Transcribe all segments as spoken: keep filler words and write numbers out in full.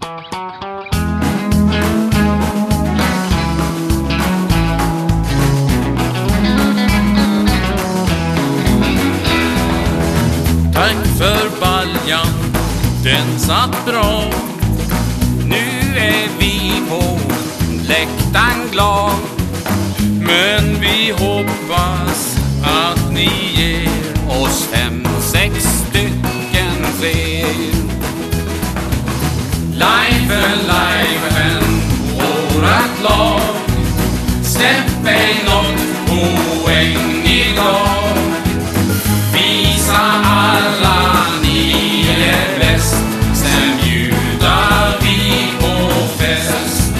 Tack för baljan, den satt bra. Nu är vi på läktaren glad. Men vi hoppas att ni ger oss fem, sex stycken fler. Life, life, vårat lag. Släpp ej något poäng idag. Visa alla ni är bäst. Sen bjuder vi på fest.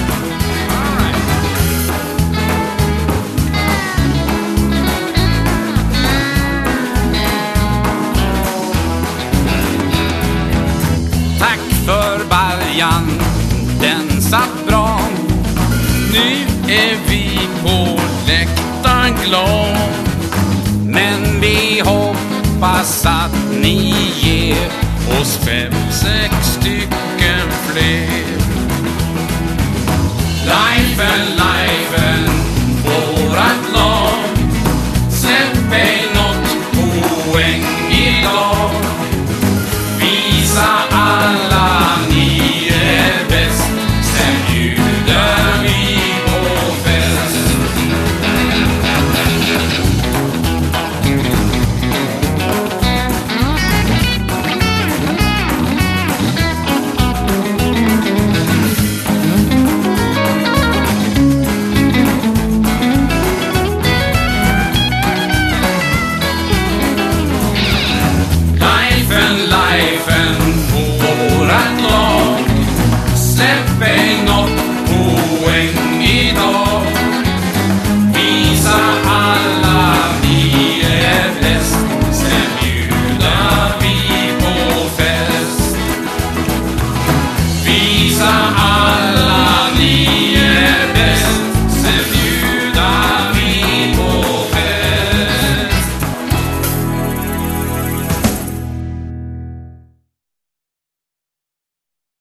Tack för baljan, den satt bra. Nu är vi på läktaren glad. Men vi hoppas att ni ger oss fem, sex stycken fler.